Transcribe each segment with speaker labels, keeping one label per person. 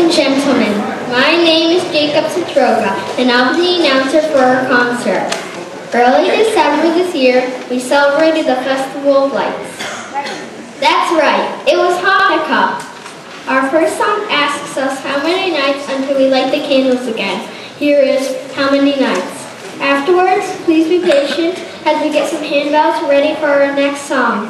Speaker 1: and gentlemen, my name is Jacob Citroga, and I'll be the announcer for our concert. Early December this year, we celebrated the Festival of Lights. That's right, it was Hanukkah. Our first song asks us how many nights until we light the candles again. Here is How Many Nights. Afterwards, please be patient as we get some handbells ready for our next song.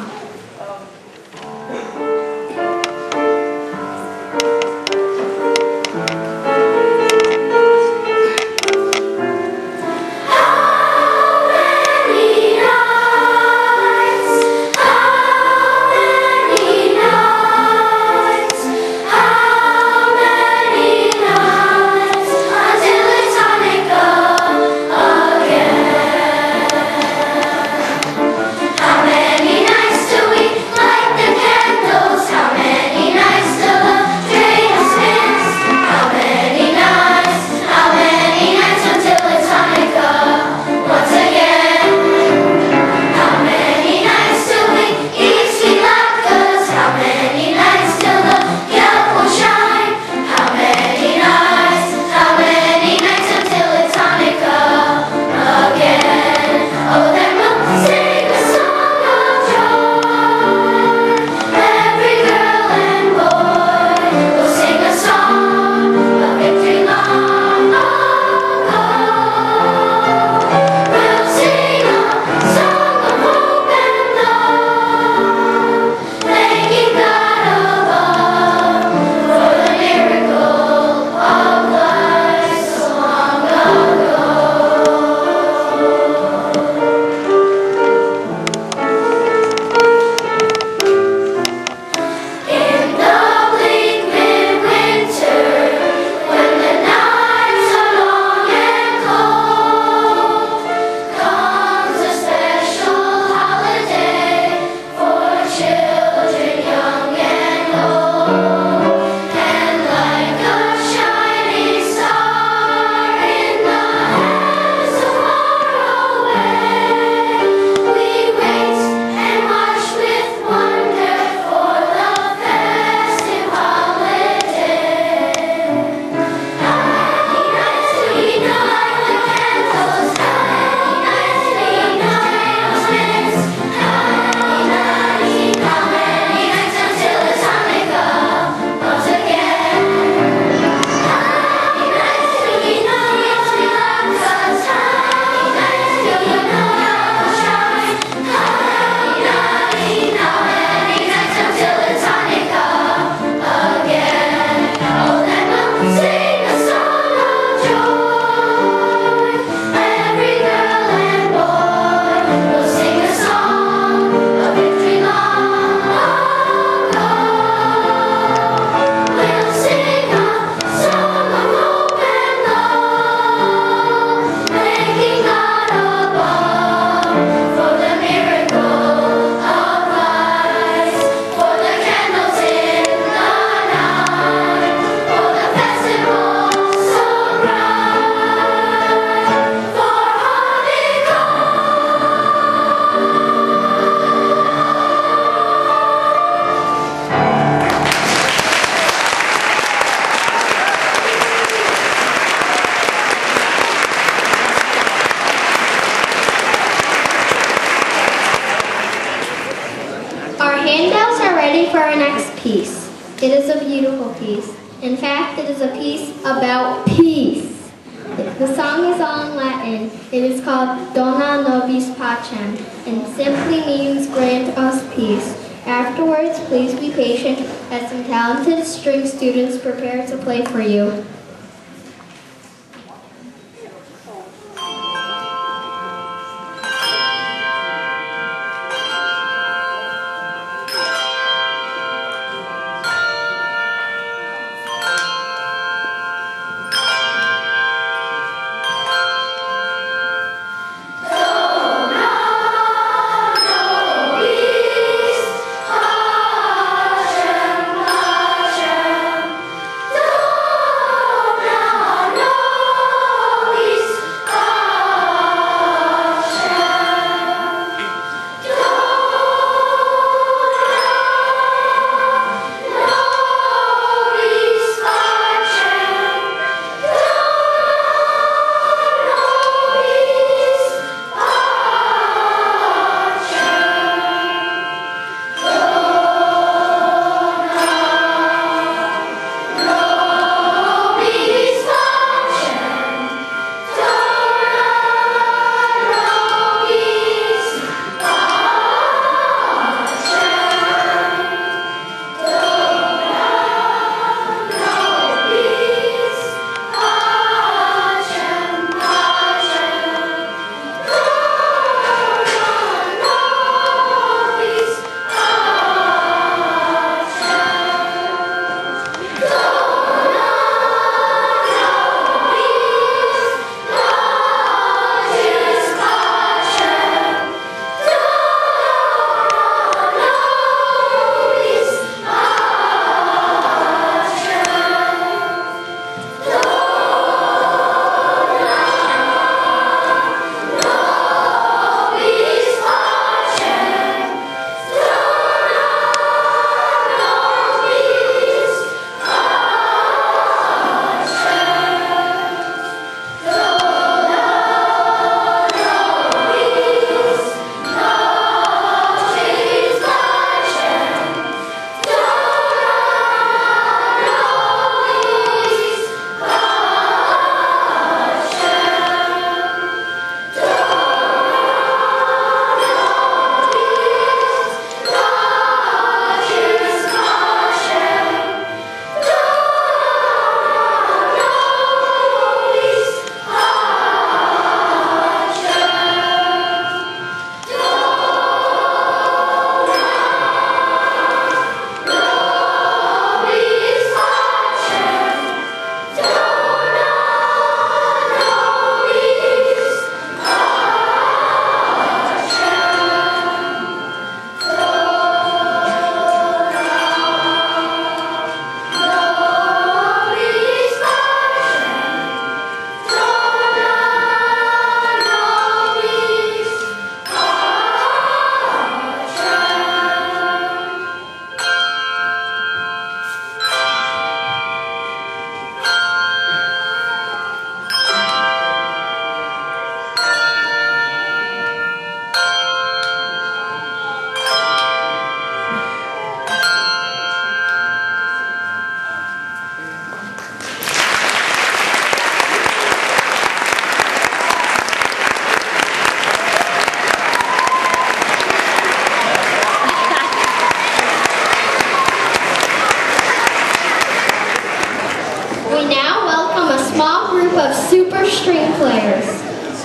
Speaker 1: Handbells are ready for our next piece. It is a beautiful piece. In fact, it is a piece about peace. The song is all in Latin. It is called Dona Nobis Pacem and simply means grant us peace. Afterwards, please be patient as some talented string students prepare to play for you.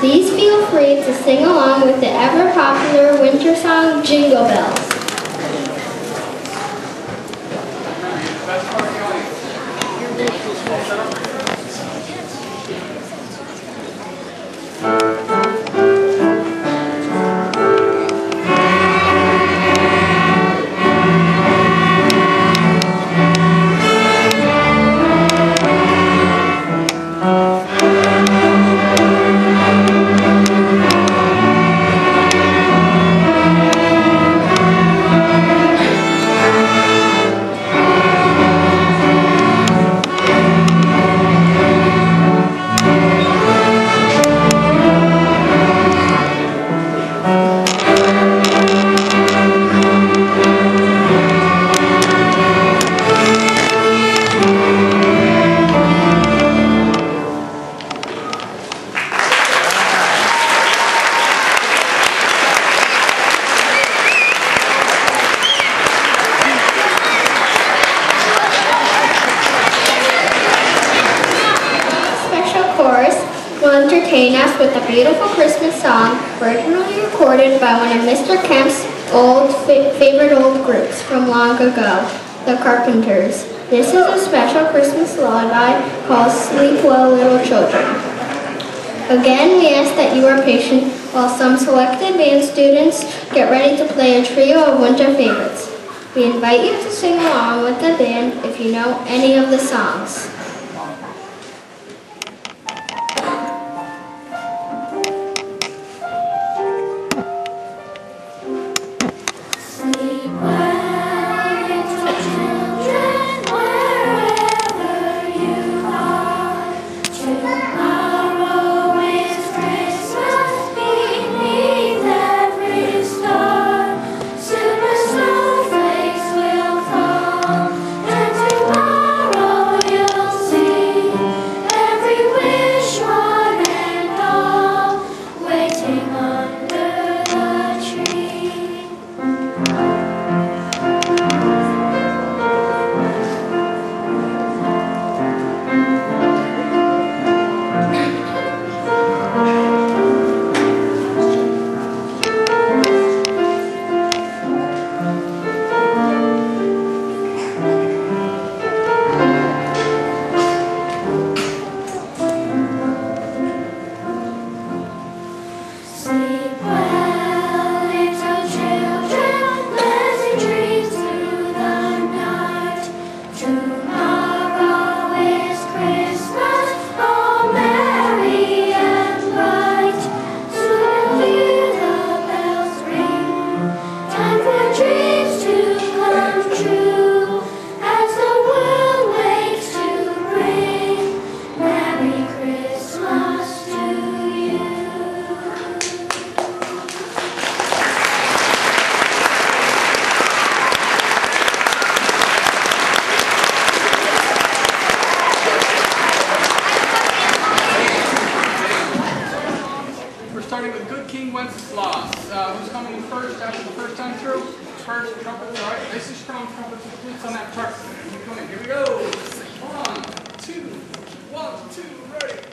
Speaker 1: Please feel free to sing along with the ever-popular winter song, Jingle Bells. Entertain us with a beautiful Christmas song originally recorded by one of Mr. Kemp's favorite old groups from long ago, the Carpenters. This is a special Christmas lullaby called Sleep Well Little Children. Again, we ask that you are patient while some selected band students get ready to play a trio of winter favorites. We invite you to sing along with the band if you know any of the songs.
Speaker 2: Who's coming first after the first time through? First trumpet, all right? Nice and strong trumpets with flutes on that part. Keep going. Here we go. 1, 2, 1, 2, ready.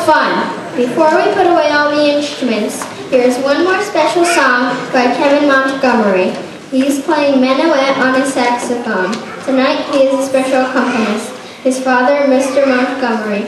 Speaker 1: fun. Before we put away all the instruments, here's one more special song by Kevin Montgomery. He's playing Menuet on his saxophone. Tonight he is a special accompanist. His father, Mr. Montgomery.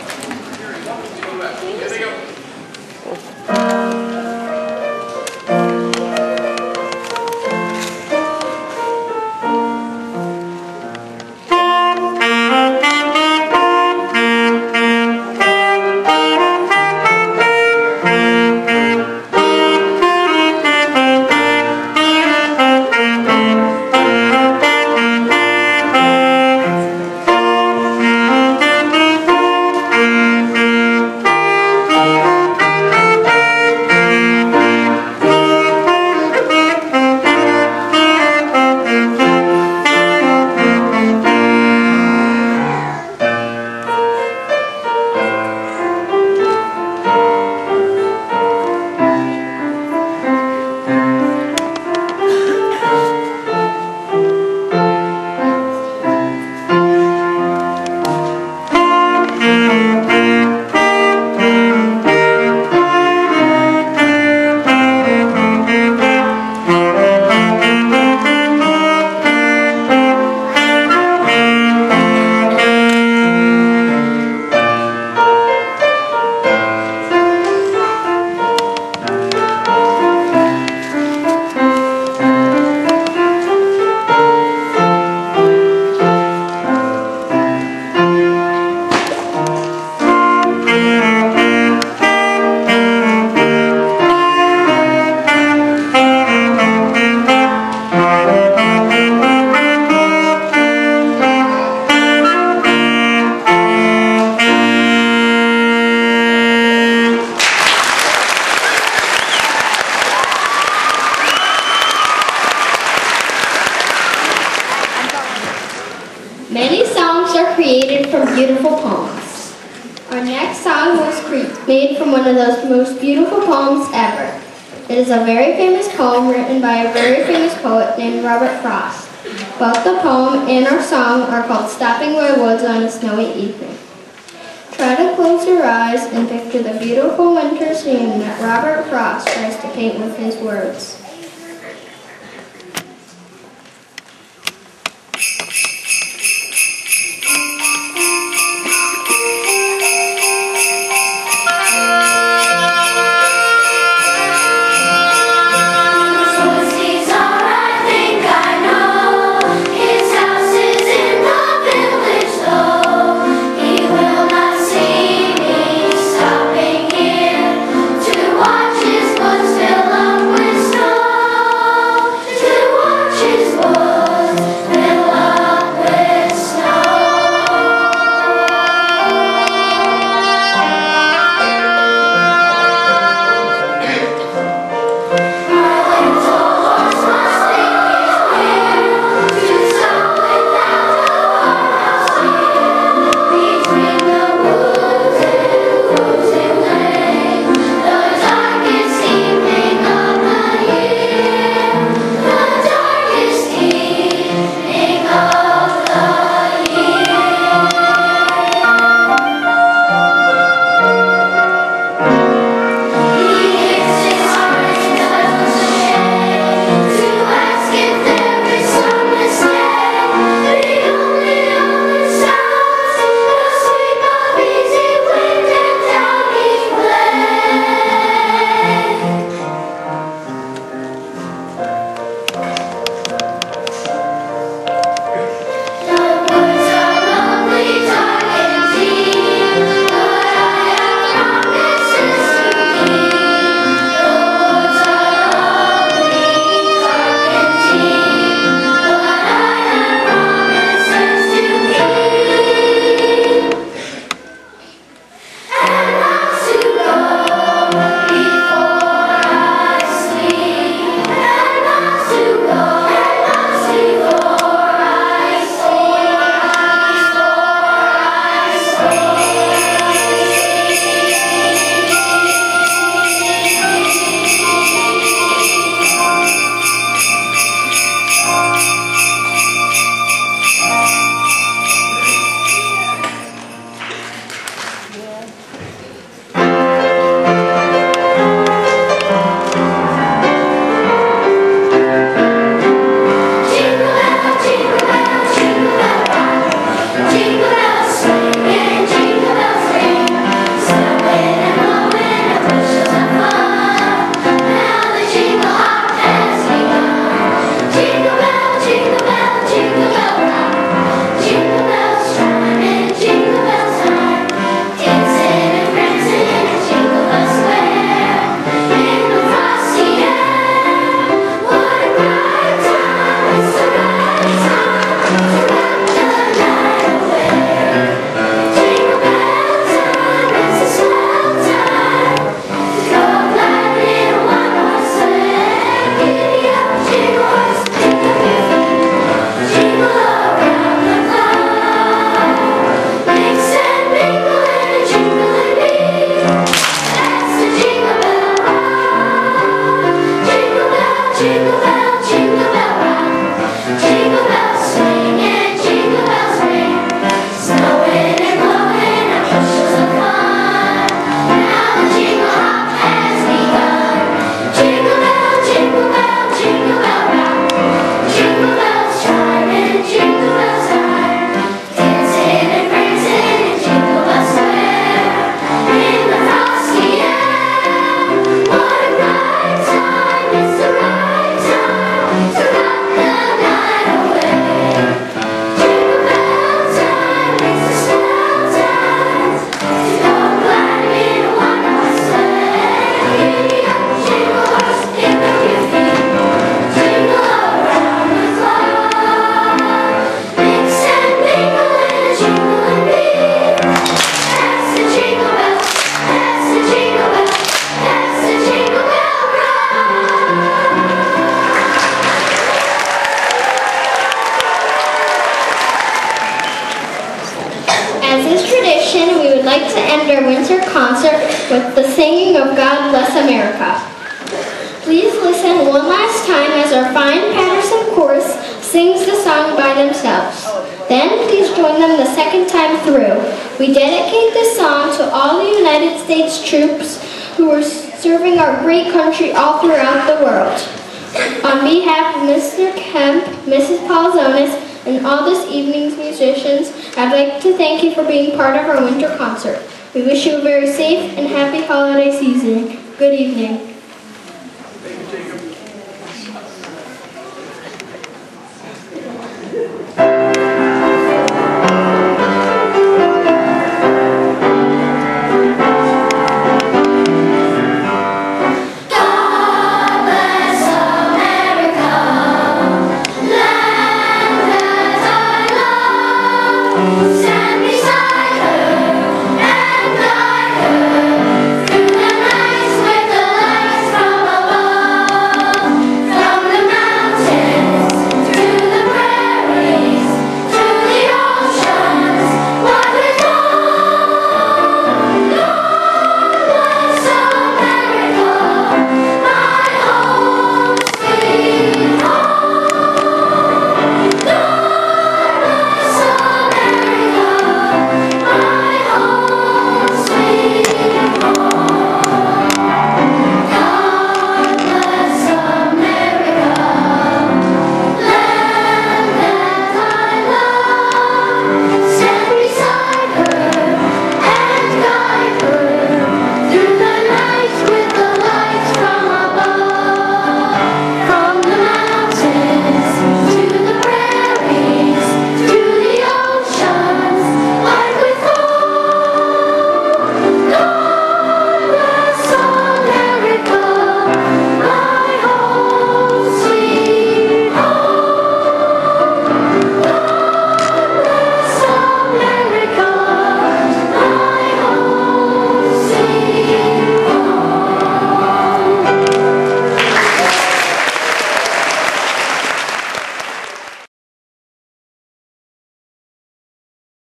Speaker 1: Many songs are created from beautiful poems. Our next song was made from one of those most beautiful poems ever. It is a very famous poem written by a very famous poet named Robert Frost. Both the poem and our song are called Stopping by Woods on a Snowy Evening. Try to close your eyes and picture the beautiful winter scene that Robert Frost tries to paint with his words.
Speaker 3: Watch his woods fill up with snow.
Speaker 1: As is tradition, we would like to end our winter concert with the singing of God Bless America. Please listen one last time as our fine Patterson chorus sings the song by themselves. Then please join them the second time through. We dedicate this song to all the United States troops who are serving our great country all throughout the world. On behalf of Mr. Kemp, Mrs. Paulonis, and all this evening's musicians, I'd like to thank you for being part of our winter concert. We wish you a very safe and happy holiday season. Good evening.